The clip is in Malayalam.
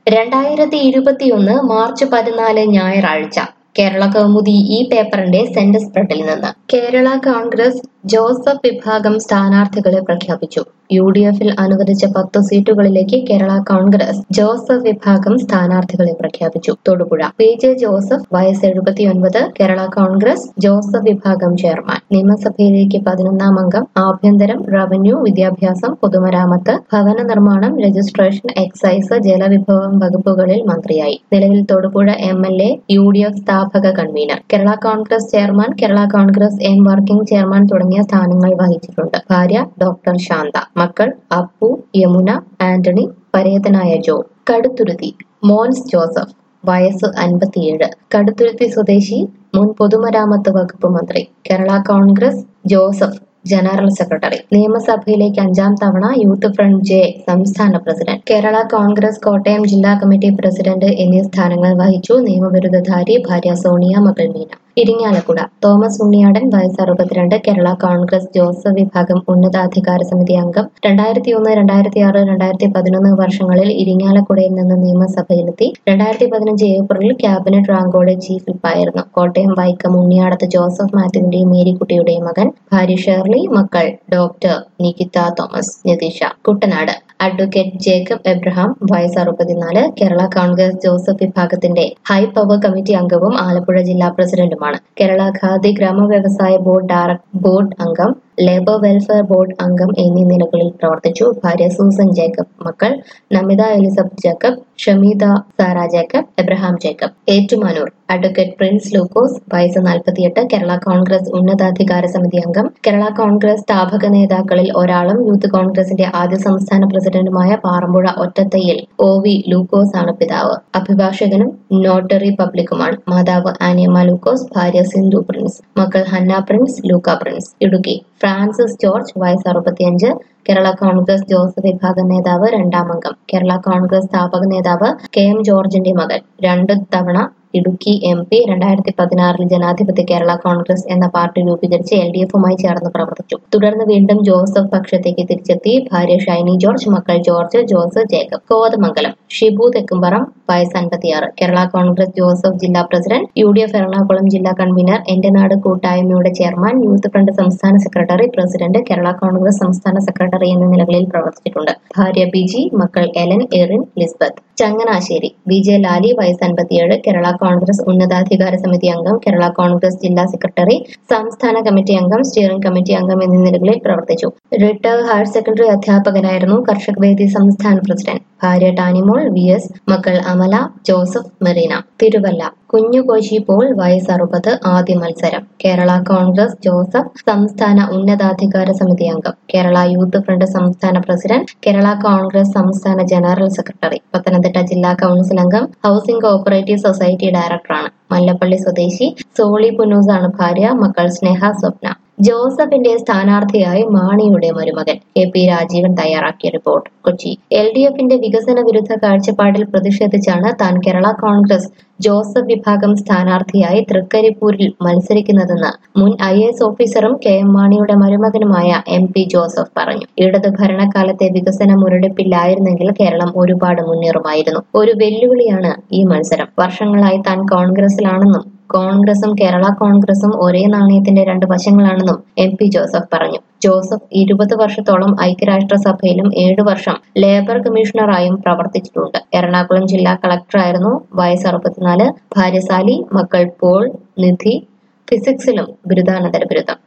2021 മാർച്ച് 14 ഞായറാഴ്ച കേരള കൗമുദി ഈ പേപ്പറിന്റെ സെന്റർ സ്പ്രെഡിൽ നിന്ന് കേരള കോൺഗ്രസ് ജോസഫ് വിഭാഗം സ്ഥാനാർത്ഥികളെ പ്രഖ്യാപിച്ചു. UDF-ൽ അനുവദിച്ച 10 സീറ്റുകളിലേക്ക് കേരള കോൺഗ്രസ് ജോസഫ് വിഭാഗം സ്ഥാനാർത്ഥികളെ പ്രഖ്യാപിച്ചു. തൊടുപുഴ PJ ജോസഫ് വയസ്സ് 79, കേരള കോൺഗ്രസ് ജോസഫ് വിഭാഗം ചെയർമാൻ. നിയമസഭയിലേക്ക് 11-ാം അംഗം. ആഭ്യന്തരം, റവന്യൂ, വിദ്യാഭ്യാസം, പൊതുമരാമത്ത്, ഭവന നിർമ്മാണം, രജിസ്ട്രേഷൻ, എക്സൈസ്, ജലവിഭവം വകുപ്പുകളിൽ മന്ത്രിയായി. നിലവിൽ തൊടുപുഴ MLA, UDF സ്ഥാപക convener, Kerala Congress chairman, Kerala Congress M working chairman തുടങ്ങിയ സ്ഥാനങ്ങൾ വഹിച്ചിട്ടുണ്ട്. ഭാര്യ ഡോക്ടർ ശാന്ത. മക്കൾ അപ്പു, യമുന, ആന്റണി, പരേതനായ ജോ. കടുത്തുരുത്തി മോൻസ് ജോസഫ് വയസ്സ് 57, കടുത്തുരുത്തി സ്വദേശി, മുൻ പൊതുമരാമത്ത് വകുപ്പ് മന്ത്രി. Kerala Congress Joseph general secretary. നിയമസഭയിലേക്ക് 5-ാം തവണ. യൂത്ത് ഫ്രണ്ട് J സംസ്ഥാന പ്രസിഡന്റ്. കേരള കോൺഗ്രസ് കോട്ടയം ജില്ലാ കമ്മിറ്റി പ്രസിഡന്റ് എന്നീ സ്ഥാനങ്ങൾ വഹിച്ചു. നിയമബിരുദധാരി. ഭാര്യ സോണിയ, മകൾ മീന. ഇരിങ്ങാലക്കുട തോമസ് ഉണ്ണിയാടൻ വയസ്സ് 62, കേരള കോൺഗ്രസ് ജോസഫ് വിഭാഗം ഉന്നതാധികാര സമിതി അംഗം. 2001, 2006, 2011 വർഷങ്ങളിൽ ഇരിങ്ങാലക്കുടയിൽ നിന്ന് നിയമസഭയിലെത്തി. 2015 ഏപ്രിലിൽ ക്യാബിനറ്റ് റാങ്കോടെ ചീഫ് വിപ്പായിരുന്നു. കോട്ടയം വൈക്കം ഉണ്ണിയാടത്ത് ജോസഫ് മാത്യുവിന്റെയും മേരിക്കുട്ടിയുടെയും മകൻ. ഭാര്യ ഷേർലി. മക്കൾ ഡോക്ടർ നികിത തോമസ്, നിതീഷ. കുട്ടനാട് അഡ്വക്കേറ്റ് ജേക്കബ് എബ്രഹാം വയസ്സ് 64, കേരള കോൺഗ്രസ് ജോസഫ് വിഭാഗത്തിന്റെ ഹൈ പവർ കമ്മിറ്റി അംഗവും ആലപ്പുഴ ജില്ലാ പ്രസിഡന്റുമാണ്. കേരള ഖാദി ഗ്രാമ വ്യവസായ ബോർഡ് അംഗം, ലേബർ വെൽഫെയർ ബോർഡ് അംഗം എന്നീ നിലകളിൽ പ്രവർത്തിച്ചു. ഭാര്യ സൂസൻ ജേക്കബ്. മക്കൾ നമിത എലിസബത്ത് ജേക്കബ്, ഷമീദ സാറ ജേക്കബ്, എബ്രഹാം ജേക്കബ്. ഏറ്റുമാനൂർ അഡ്വക്കേറ്റ് പ്രിൻസ് ലൂക്കോസ് വയസ്സ് 48, കേരള കോൺഗ്രസ് ഉന്നതാധികാര സമിതി അംഗം. കേരള കോൺഗ്രസ് സ്ഥാപക നേതാക്കളിൽ ഒരാളും യൂത്ത് കോൺഗ്രസിന്റെ ആദ്യ സംസ്ഥാന പ്രസിഡന്റുമായ പാറമ്പുഴ ഒറ്റത്തയ്യിൽ OV ലൂക്കോസ് ആണ് പിതാവ്. അഭിഭാഷകനും നോട്ടറി പബ്ലിക്കുമാണ്. മാതാവ് ആനിയമ്മ ലൂക്കോസ്. ഭാര്യ സിന്ധു പ്രിൻസ്. മക്കൾ ഹന്ന പ്രിൻസ്, ലൂക്ക പ്രിൻസ്. ഇടുക്കി ഫ്രാൻസിസ് ജോർജ് വയസ്സ് 65, കേരള കോൺഗ്രസ് ജോസഫ് വിഭാഗം നേതാവ്, 2-ാം അംഗം. കേരള കോൺഗ്രസ് സ്ഥാപക നേതാവ് KM ജോർജിന്റെ മകൻ. 2 തവണ ഇടുക്കി MP. 2016 ജനാധിപത്യ കേരള കോൺഗ്രസ് എന്ന പാർട്ടി രൂപീകരിച്ച് LDF-മായി ചേർന്ന് പ്രവർത്തിച്ചു. തുടർന്ന് വീണ്ടും ജോസഫ് പക്ഷത്തേക്ക് തിരിച്ചെത്തി. ഭാര്യ ഷൈനി ജോർജ്. മക്കൾ ജോർജ്, ജോസ്, ജേക്കബ്. കോതമംഗലം ഷിബു തെക്കുംപറം വയസ്സ് 56, കേരള കോൺഗ്രസ് ജോസഫ് ജില്ലാ പ്രസിഡന്റ്. UDF എറണാകുളം ജില്ലാ കൺവീനർ. എന്റെ നാട് കൂട്ടായ്മയുടെ ചെയർമാൻ. യൂത്ത് ഫ്രണ്ട് സംസ്ഥാന സെക്രട്ടറി, പ്രസിഡന്റ്. കേരള കോൺഗ്രസ് സംസ്ഥാന സെക്രട്ടറി എന്ന നിലകളിൽ പ്രവർത്തിച്ചിട്ടുണ്ട്. ഭാര്യ ബിജി. മക്കൾ എലൻ, എറിൻ, ലിസ്ബത്ത്. ചങ്ങനാശ്ശേരി VJ ലാലി വയസ്സ് 57, കേരള കോൺഗ്രസ് ഉന്നതാധികാര സമിതി അംഗം, കേരള കോൺഗ്രസ് ജില്ലാ സെക്രട്ടറി, സംസ്ഥാന കമ്മിറ്റി അംഗം, സ്റ്റിയറിംഗ് കമ്മിറ്റി അംഗം എന്നീ നിലകളിൽ പ്രവർത്തിച്ചു. റിട്ടയർഡ് ഹയർ സെക്കൻഡറി അധ്യാപകനായിരുന്നു. കർഷക വേദി സംസ്ഥാന പ്രസിഡന്റ്. ഭാര്യ ടാനിമോൾ VS. മക്കൾ അമല, ജോസഫ്, മെറീന. തിരുവല്ല കുഞ്ഞുകോശി പോൾ വയസ്സ് 60, ആദ്യ മത്സരം. കേരള കോൺഗ്രസ് ജോസഫ് സംസ്ഥാന ഉന്നതാധികാര സമിതി അംഗം, കേരള യൂത്ത് ഫ്രണ്ട് സംസ്ഥാന പ്രസിഡന്റ്, കേരള കോൺഗ്രസ് സംസ്ഥാന ജനറൽ സെക്രട്ടറി. പത്തനംതിട്ട ജില്ലാ കൌൺസിൽ അംഗം. ഹൗസിംഗ് കോഓപ്പറേറ്റീവ് സൊസൈറ്റി ഡയറക്ടറാണ്. മല്ലപ്പള്ളി സ്വദേശി. സോളി പുന്നൂസ് ആണ് ഭാര്യ. മക്കൾ സ്നേഹ, സ്വപ്ന. ജോസഫിന്റെ സ്ഥാനാർത്ഥിയായി മാണിയുടെ മരുമകൻ. KP രാജീവൻ തയ്യാറാക്കിയ റിപ്പോർട്ട്. കൊച്ചി LDF-ന്റെ വികസന വിരുദ്ധ കാഴ്ചപ്പാടിൽ പ്രതിഷേധിച്ചാണ് താൻ കേരള കോൺഗ്രസ് ജോസഫ് വിഭാഗം സ്ഥാനാർത്ഥിയായി തൃക്കരിപ്പൂരിൽ മത്സരിക്കുന്നതെന്ന് മുൻ IAS ഓഫീസറും KM മാണിയുടെ മരുമകനുമായ MP ജോസഫ് പറഞ്ഞു. ഇടത് ഭരണകാലത്തെ വികസന മുരടിപ്പില്ലായിരുന്നെങ്കിൽ കേരളം ഒരുപാട് മുന്നേറുമായിരുന്നു. ഒരു വെല്ലുവിളിയാണ് ഈ മത്സരം. വർഷങ്ങളായി താൻ കോൺഗ്രസിലാണെന്നും കോൺഗ്രസും കേരള കോൺഗ്രസും ഒരേ നാണയത്തിന്റെ 2 വശങ്ങളാണെന്നും MP ജോസഫ് പറഞ്ഞു. ജോസഫ് 20 വർഷത്തോളം ഐക്യരാഷ്ട്രസഭയിലും 7 വർഷം ലേബർ കമ്മീഷണറായും പ്രവർത്തിച്ചിട്ടുണ്ട്. എറണാകുളം ജില്ലാ കളക്ടറായിരുന്നു. വയസ്സ് 64, ഭാര്യ സാലി. മക്കൾ പോൾ, നിധി. ഫിസിക്സിലും ബിരുദാനന്തര ബിരുദം.